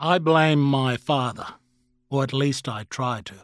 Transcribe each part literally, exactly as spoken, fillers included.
I blame my father, or at least I try to.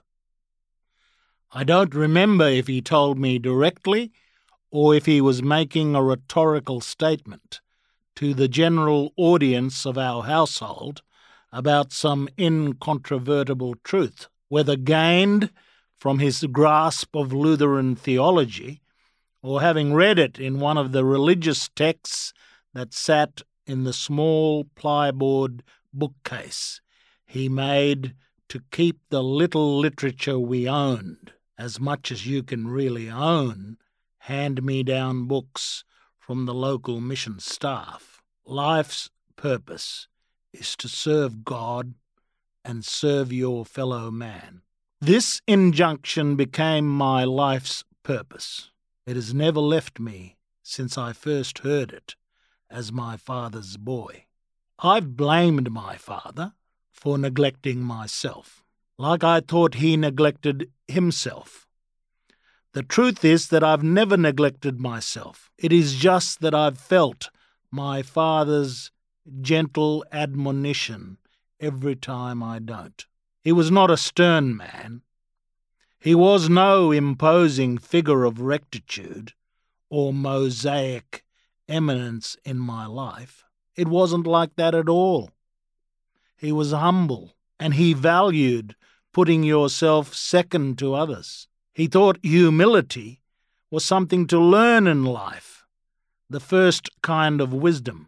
I don't remember if he told me directly or if he was making a rhetorical statement to the general audience of our household about some incontrovertible truth, whether gained from his grasp of Lutheran theology or having read it in one of the religious texts that sat in the small plyboard bookcase he made to keep the little literature we owned, as much as you can really own, hand-me-down books from the local mission staff. Life's purpose is to serve God and serve your fellow man. This injunction became my life's purpose. It has never left me since I first heard it as my father's boy. I've blamed my father for neglecting myself, like I thought he neglected himself. The truth is that I've never neglected myself. It is just that I've felt my father's gentle admonition every time I don't. He was not a stern man. He was no imposing figure of rectitude or mosaic eminence in my life. It wasn't like that at all. He was humble, and he valued putting yourself second to others. He thought humility was something to learn in life, the first kind of wisdom.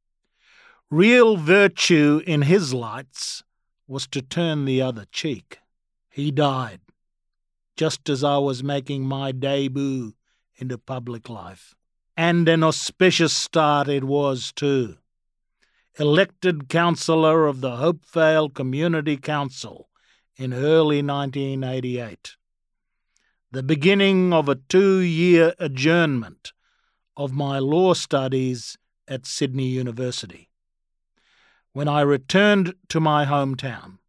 Real virtue in his lights was to turn the other cheek. He died just as I was making my debut into public life. And an auspicious start it was, too. Elected councillor of the Hopevale Community Council in early nineteen eighty-eight. The beginning of a two-year adjournment of my law studies at Sydney University, when I returned to my hometown.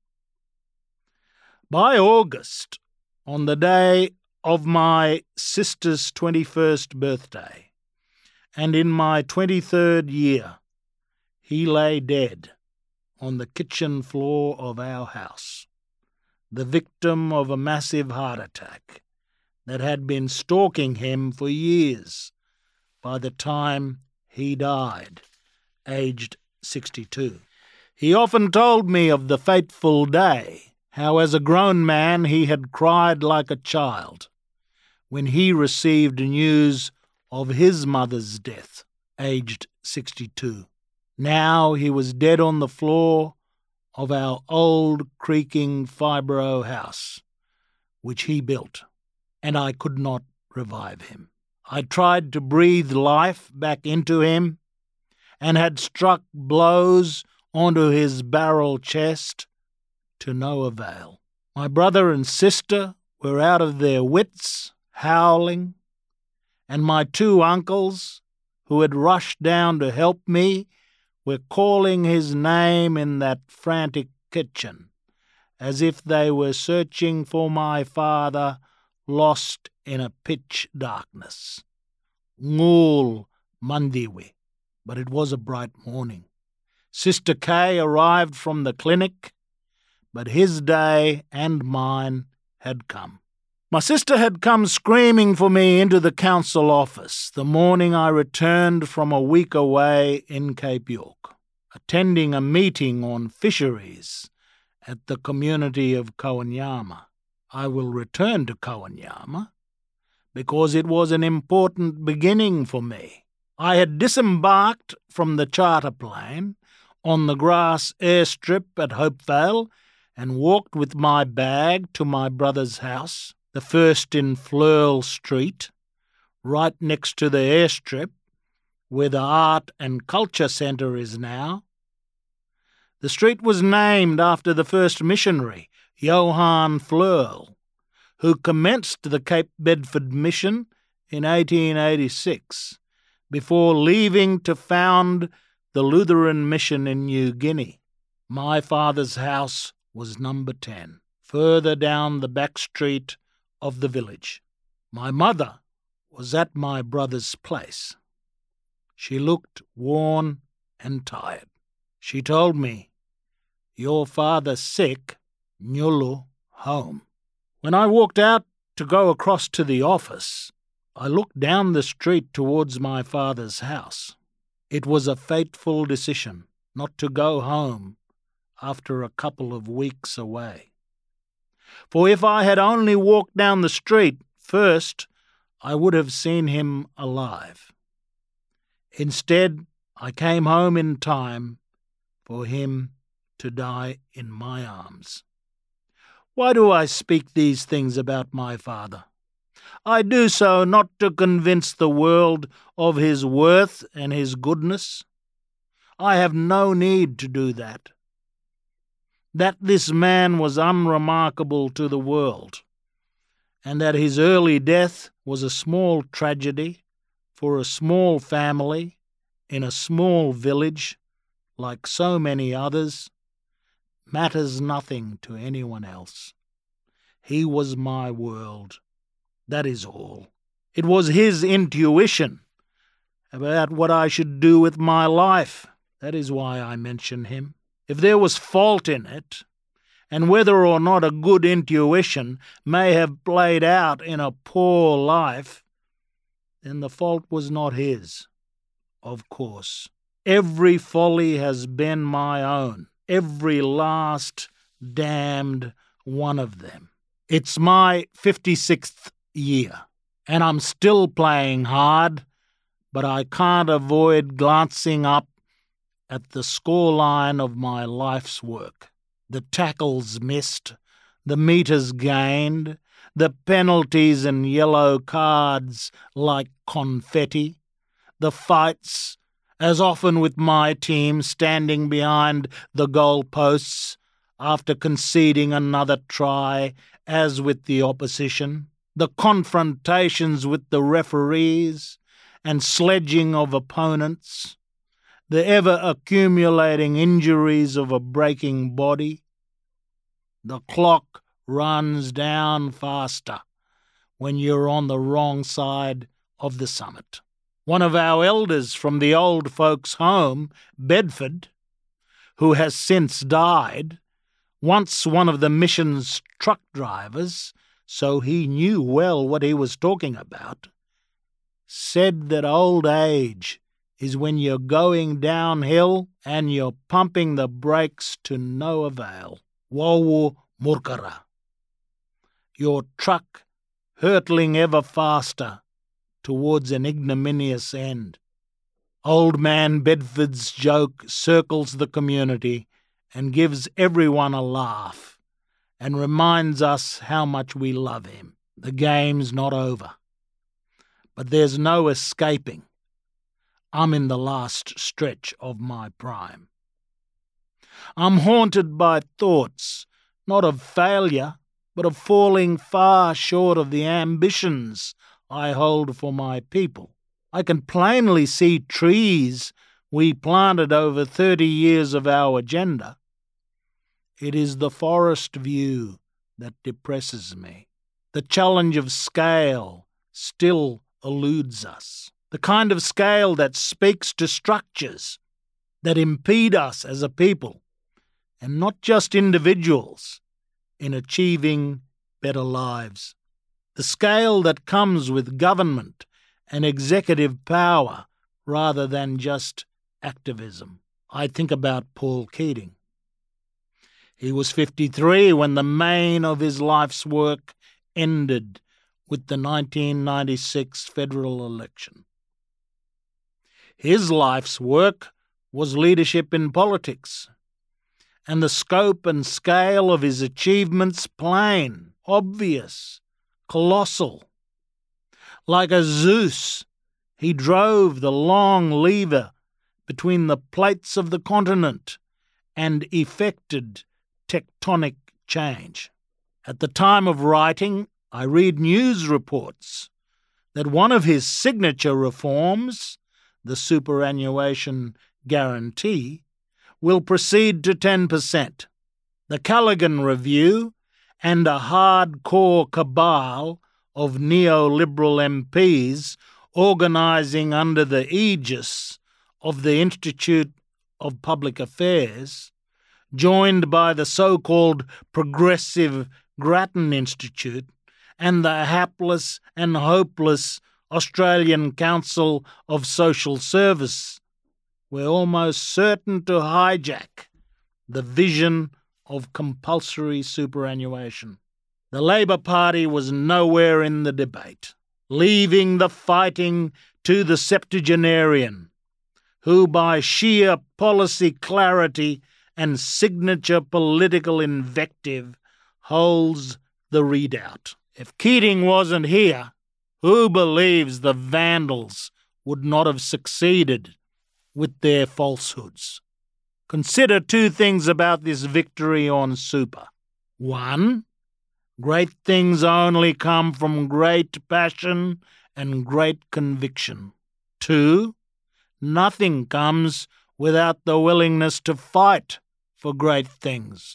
By August, on the day of my sister's twenty-first birthday, and in my twenty-third year, he lay dead on the kitchen floor of our house, the victim of a massive heart attack that had been stalking him for years by the time he died, aged sixty-two. He often told me of the fateful day, how as a grown man he had cried like a child when he received news of his mother's death, aged sixty-two. Now he was dead on the floor of our old creaking fibro house, which he built, and I could not revive him. I tried to breathe life back into him and had struck blows onto his barrel chest to no avail. My brother and sister were out of their wits, howling, and my two uncles, who had rushed down to help me, were calling his name in that frantic kitchen, as if they were searching for my father lost in a pitch darkness. Ngul Mandiwi. But it was a bright morning. Sister Kay arrived from the clinic, but his day and mine had come. My sister had come screaming for me into the council office the morning I returned from a week away in Cape York, attending a meeting on fisheries at the community of Kowanyama. I will return to Kowanyama because it was an important beginning for me. I had disembarked from the charter plane on the grass airstrip at Hopevale and walked with my bag to my brother's house, the first in Flirl Street, right next to the airstrip, where the Art and Culture Centre is now. The street was named after the first missionary, Johann Flirl, who commenced the Cape Bedford Mission in eighteen eighty-six, before leaving to found the Lutheran Mission in New Guinea. My father's house was number ten, further down the back street of the village. My mother was at my brother's place. She looked worn and tired. She told me, Your father sick, Nyulu home. When I walked out to go across to the office, I looked down the street towards my father's house. It was a fateful decision not to go home after a couple of weeks away. For if I had only walked down the street first, I would have seen him alive. Instead, I came home in time for him to die in my arms. Why do I speak these things about my father? I do so not to convince the world of his worth and his goodness. I have no need to do that. That this man was unremarkable to the world, and that his early death was a small tragedy for a small family in a small village, like so many others, matters nothing to anyone else. He was my world. That is all. It was his intuition about what I should do with my life. That is why I mention him. If there was fault in it, and whether or not a good intuition may have played out in a poor life, then the fault was not his, of course. Every folly has been my own, every last damned one of them. It's my fifty-sixth year, and I'm still playing hard, but I can't avoid glancing up at the scoreline of my life's work. The tackles missed, the meters gained, the penalties and yellow cards like confetti, the fights, as often with my team standing behind the goalposts after conceding another try, as with the opposition, the confrontations with the referees and sledging of opponents, the ever-accumulating injuries of a breaking body. The clock runs down faster when you're on the wrong side of the summit. One of our elders from the old folks' home, Bedford, who has since died, once one of the mission's truck drivers, so he knew well what he was talking about, said that old age is when you're going downhill and you're pumping the brakes to no avail. Wawu murkara. Your truck hurtling ever faster towards an ignominious end. Old man Bedford's joke circles the community and gives everyone a laugh and reminds us how much we love him. The game's not over, but there's no escaping. I'm in the last stretch of my prime. I'm haunted by thoughts, not of failure, but of falling far short of the ambitions I hold for my people. I can plainly see trees we planted over thirty years of our agenda. It is the forest view that depresses me. The challenge of scale still eludes us. The kind of scale that speaks to structures that impede us as a people, and not just individuals, in achieving better lives. The scale that comes with government and executive power rather than just activism. I think about Paul Keating. He was fifty-three when the main of his life's work ended with the nineteen ninety-six federal election. His life's work was leadership in politics, and the scope and scale of his achievements plain, obvious, colossal. Like a Zeus, he drove the long lever between the plates of the continent and effected tectonic change. At the time of writing, I read news reports that one of his signature reforms, the superannuation guarantee, will proceed to ten percent. The Callaghan Review and a hardcore cabal of neoliberal M Ps organising under the aegis of the Institute of Public Affairs joined by the so-called Progressive Grattan Institute and the hapless and hopeless Australian Council of Social Service, were almost certain to hijack the vision of compulsory superannuation. The Labor Party was nowhere in the debate, leaving the fighting to the septuagenarian, who by sheer policy clarity and signature political invective holds the readout. If Keating wasn't here, who believes the Vandals would not have succeeded with their falsehoods? Consider two things about this victory on super. One, great things only come from great passion and great conviction. Two, nothing comes without the willingness to fight for great things.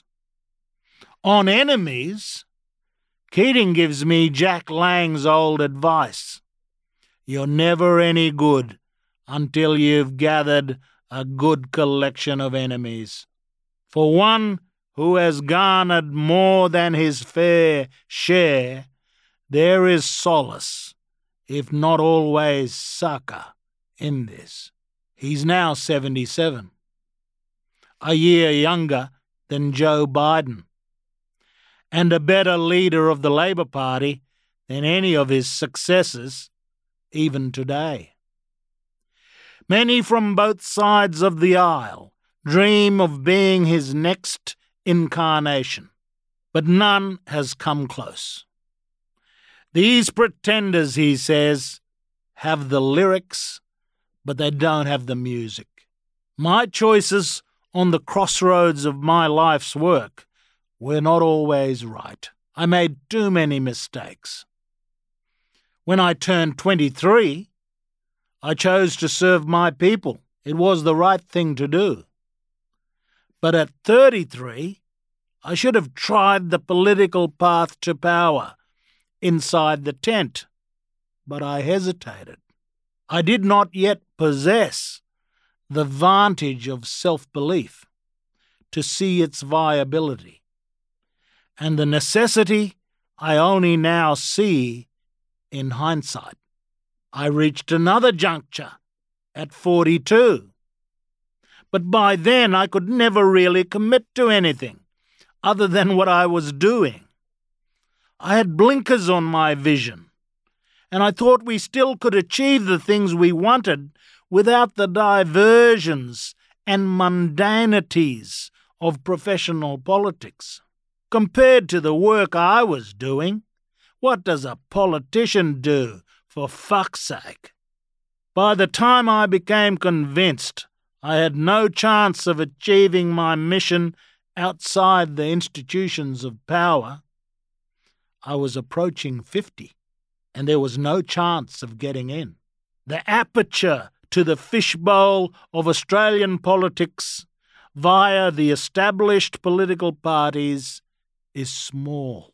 On enemies, Keating gives me Jack Lang's old advice. You're never any good until you've gathered a good collection of enemies. For one who has garnered more than his fair share, there is solace, if not always succour, in this. He's now seventy-seven, a year younger than Joe Biden, and a better leader of the Labor Party than any of his successors, even today. Many from both sides of the aisle dream of being his next incarnation, but none has come close. These pretenders, he says, have the lyrics, but they don't have the music. My choices on the crossroads of my life's work were not always right. I made too many mistakes. When I turned twenty-three, I chose to serve my people. It was the right thing to do. But at thirty-three, I should have tried the political path to power inside the tent, but I hesitated. I did not yet possess the vantage of self-belief to see its viability, and the necessity I only now see in hindsight. I reached another juncture at forty-two, but by then I could never really commit to anything other than what I was doing. I had blinkers on my vision, and I thought we still could achieve the things we wanted without the diversions and mundanities of professional politics. Compared to the work I was doing, what does a politician do, for fuck's sake? By the time I became convinced I had no chance of achieving my mission outside the institutions of power, I was approaching fifty, and there was no chance of getting in. The aperture to the fishbowl of Australian politics via the established political parties is small.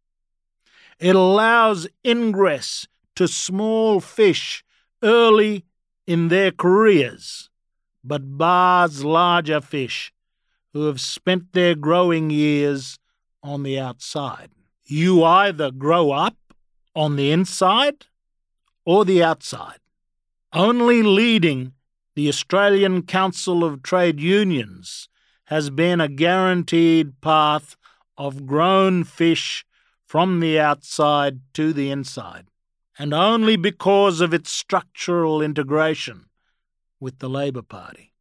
It allows ingress to small fish early in their careers, but bars larger fish who have spent their growing years on the outside. You either grow up on the inside or the outside. Only leading the Australian Council of Trade Unions has been a guaranteed path of grown fish from the outside to the inside, and only because of its structural integration with the Labor Party.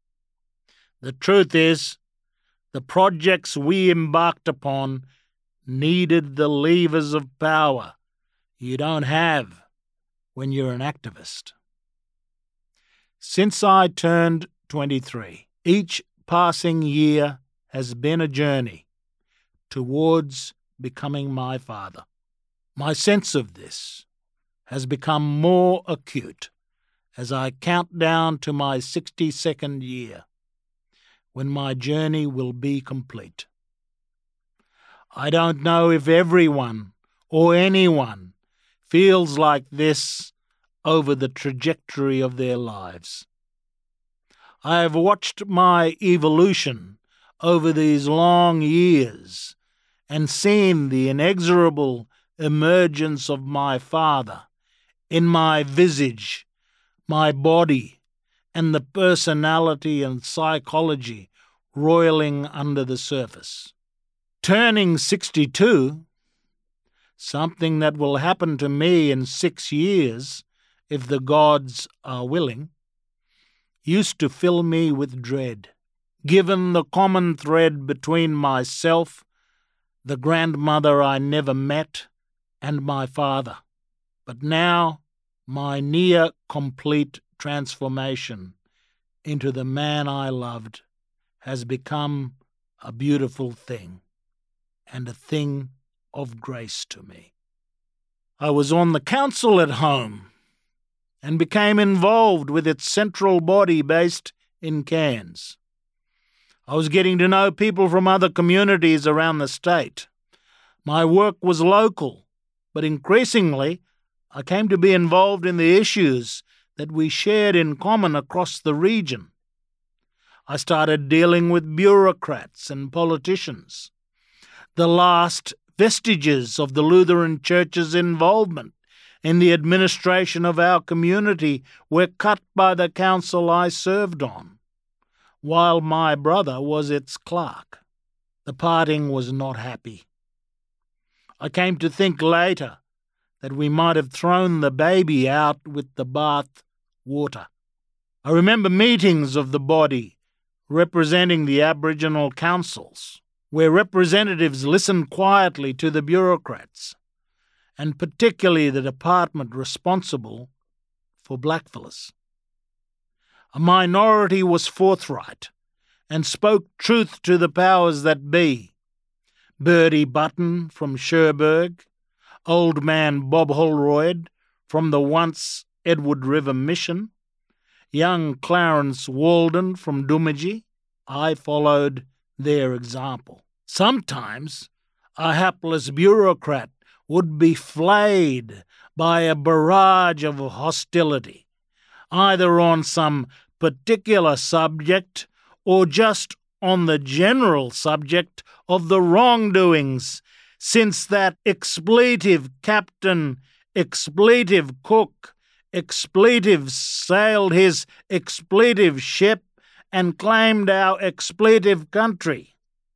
The truth is, the projects we embarked upon needed the levers of power you don't have when you're an activist. Since I turned twenty-three, each passing year has been a journey towards becoming my father. My sense of this has become more acute as I count down to my sixty-second year, when my journey will be complete. I don't know if everyone or anyone feels like this over the trajectory of their lives. I have watched my evolution over these long years and seen the inexorable emergence of my father in my visage, my body, and the personality and psychology roiling under the surface. Turning sixty-two, something that will happen to me in six years, if the gods are willing, used to fill me with dread, given the common thread between myself, the grandmother I never met, and my father. But now my near-complete transformation into the man I loved has become a beautiful thing, and a thing of grace to me. I was on the council at home and became involved with its central body based in Cairns. I was getting to know people from other communities around the state. My work was local, but increasingly I came to be involved in the issues that we shared in common across the region. I started dealing with bureaucrats and politicians. The last vestiges of the Lutheran Church's involvement in the administration of our community were cut by the council I served on, while my brother was its clerk. The parting was not happy. I came to think later that we might have thrown the baby out with the bath water. I remember meetings of the body representing the Aboriginal councils, where representatives listened quietly to the bureaucrats, and particularly the department responsible for blackfellas. A minority was forthright and spoke truth to the powers that be. Birdie Button from Cherbourg, Old Man Bob Holroyd from the once Edward River Mission, young Clarence Walden from Doomadgee. I followed their example. Sometimes a hapless bureaucrat would be flayed by a barrage of hostility, either on some particular subject or just on the general subject of the wrongdoings, since that expletive captain, expletive cook, expletive sailed his expletive ship and claimed our expletive country.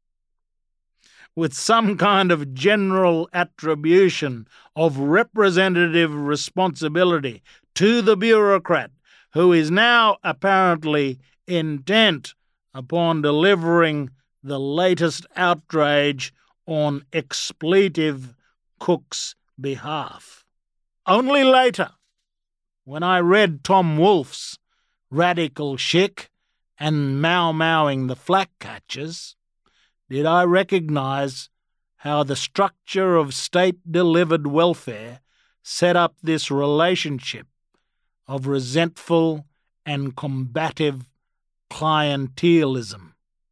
With some kind of general attribution of representative responsibility to the bureaucrat, who is now apparently intent upon delivering the latest outrage on expletive cook's behalf. Only later, when I read Tom Wolfe's Radical Chic and Mau-Mauing the Flak Catchers, did I recognise how the structure of state-delivered welfare set up this relationship of resentful and combative clientelism.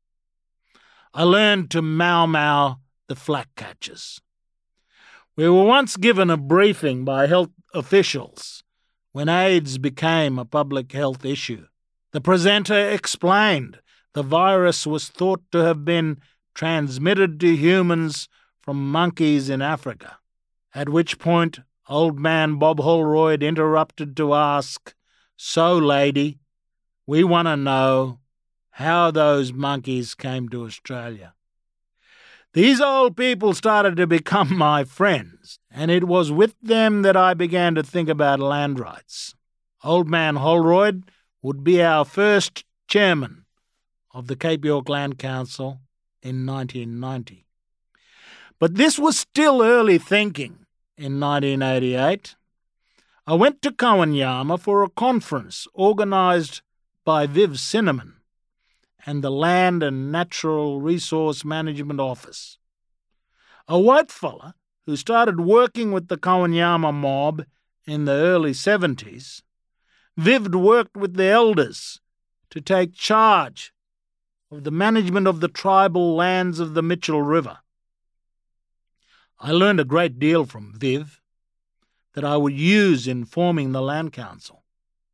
I learned to mau-mau the flak catchers. We were once given a briefing by health officials when AIDS became a public health issue. The presenter explained the virus was thought to have been transmitted to humans from monkeys in Africa, at which point Old Man Bob Holroyd interrupted to ask, "So, lady, we want to know how those monkeys came to Australia." These old people started to become my friends, and it was with them that I began to think about land rights. Old Man Holroyd would be our first chairman of the Cape York Land Council in nineteen ninety. But this was still early thinking. In nineteen eighty-eight, I went to Kowanyama for a conference organised by Viv Cinnamon and the Land and Natural Resource Management Office. A white fella who started working with the Kowanyama mob in the early seventies, Viv worked with the elders to take charge of the management of the tribal lands of the Mitchell River. I learned a great deal from Viv that I would use in forming the Land Council.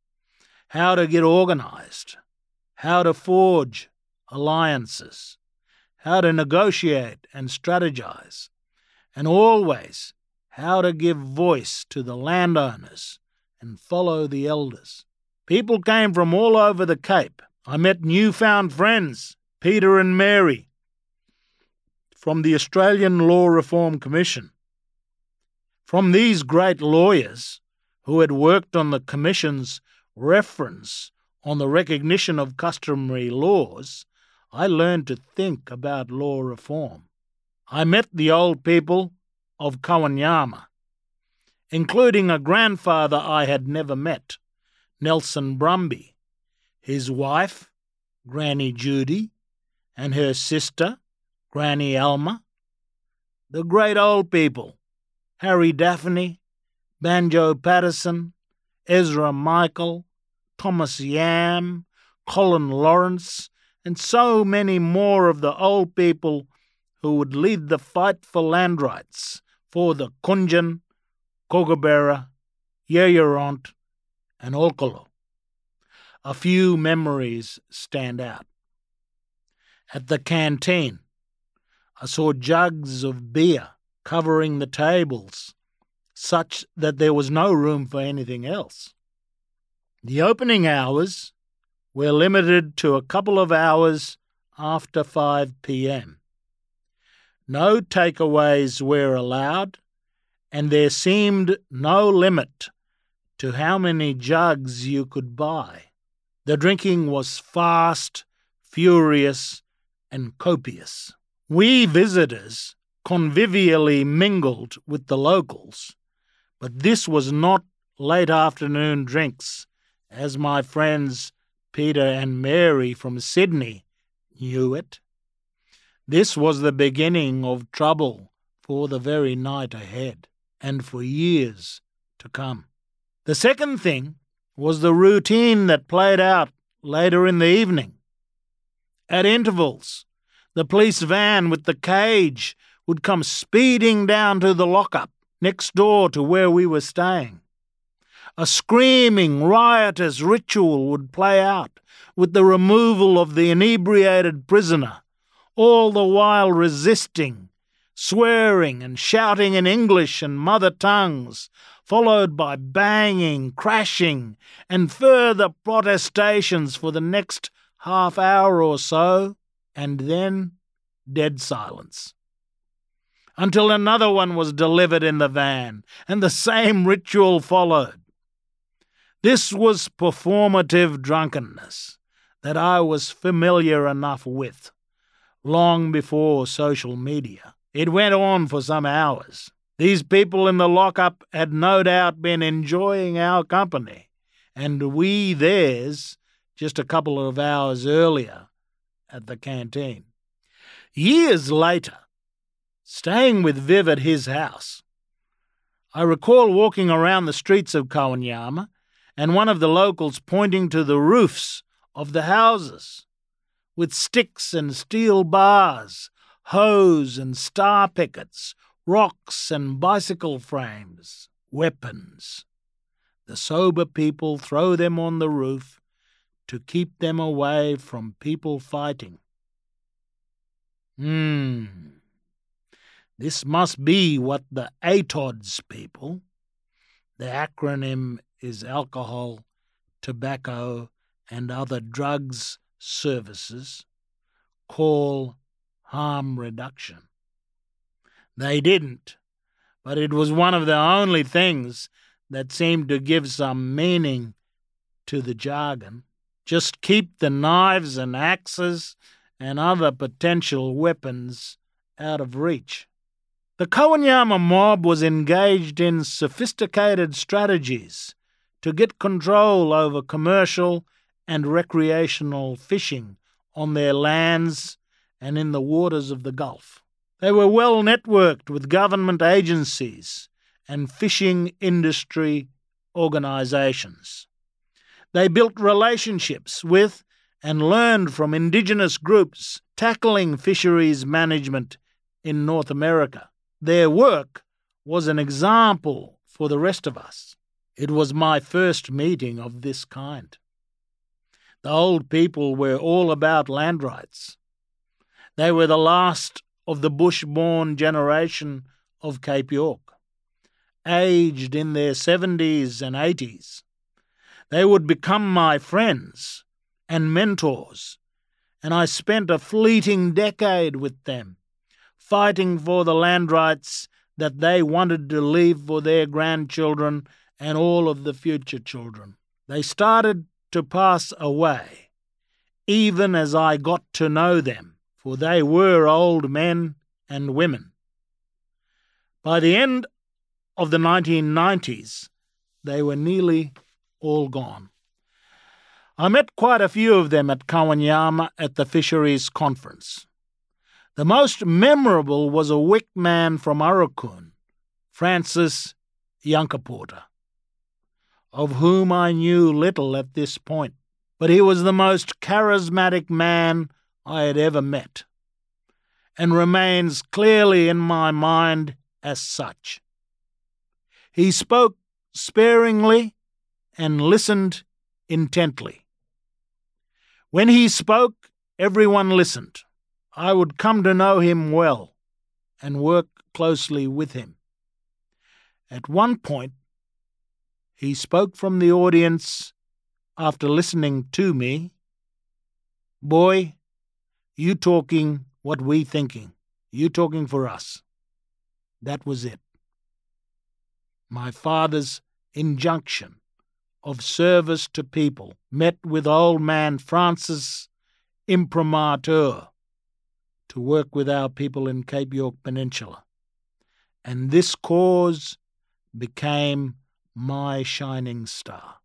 How to get organised, how to forge alliances, how to negotiate and strategize, and always how to give voice to the landowners and follow the elders. People came from all over the Cape. I met newfound friends, Peter and Mary, from the Australian Law Reform Commission. From these great lawyers who had worked on the Commission's reference on the recognition of customary laws, I learned to think about law reform. I met the old people of Kowanyama, including a grandfather I had never met, Nelson Brumby, his wife, Granny Judy, and her sister, Granny Alma. The great old people, Harry Daphne, Banjo Patterson, Ezra Michael, Thomas Yam, Colin Lawrence, and so many more of the old people who would lead the fight for land rights for the Kunjan, Kookaburra, Yayaront, and Olkolo. A few memories stand out. At the canteen, I saw jugs of beer covering the tables, such that there was no room for anything else. The opening hours were limited to a couple of hours after five p.m. No takeaways were allowed, and there seemed no limit to how many jugs you could buy. The drinking was fast, furious, and copious. We visitors convivially mingled with the locals, but this was not late afternoon drinks, as my friends Peter and Mary from Sydney knew it. This was the beginning of trouble for the very night ahead, and for years to come. The second thing was the routine that played out later in the evening. At intervals, the police van with the cage would come speeding down to the lockup next door to where we were staying. A screaming, riotous ritual would play out with the removal of the inebriated prisoner, all the while resisting, swearing and shouting in English and mother tongues, followed by banging, crashing, and further protestations for the next half hour or so, and then dead silence. Until another one was delivered in the van, and the same ritual followed. This was performative drunkenness that I was familiar enough with, long before social media. It went on for some hours. These people in the lockup had no doubt been enjoying our company, and we theirs just a couple of hours earlier at the canteen. Years later, staying with Viv at his house, I recall walking around the streets of Kowanyama and one of the locals pointing to the roofs of the houses with sticks and steel bars, hose and star pickets, rocks and bicycle frames, weapons. The sober people throw them on the roof to keep them away from people fighting. Hmm. This must be what the A T O D S people, the acronym is Alcohol, Tobacco and Other Drugs Services, call harm reduction. They didn't, but it was one of the only things that seemed to give some meaning to the jargon. Just keep the knives and axes and other potential weapons out of reach. The Kowanyama mob was engaged in sophisticated strategies to get control over commercial and recreational fishing on their lands and in the waters of the Gulf. They were well networked with government agencies and fishing industry organisations. They built relationships with and learned from indigenous groups tackling fisheries management in North America. Their work was an example for the rest of us. It was my first meeting of this kind. The old people were all about land rights. They were the last of the bush-born generation of Cape York, aged in their seventies and eighties. They would become my friends and mentors, and I spent a fleeting decade with them, fighting for the land rights that they wanted to leave for their grandchildren and all of the future children. They started to pass away, even as I got to know them, for they were old men and women. By the end of the nineteen nineties, they were nearly all gone. I met quite a few of them at Kawanyama at the Fisheries Conference. The most memorable was a Wick man from Aurukun, Francis Yankaporta, of whom I knew little at this point, but he was the most charismatic man I had ever met, and remains clearly in my mind as such. He spoke sparingly and listened intently. When he spoke, everyone listened. I would come to know him well and work closely with him. At one point, he spoke from the audience after listening to me. "Boy, you talking what we thinking. You talking for us." That was it. My father's injunction of service to people met with old man Francis Imprimatur to work with our people in Cape York Peninsula. And this cause became my shining star.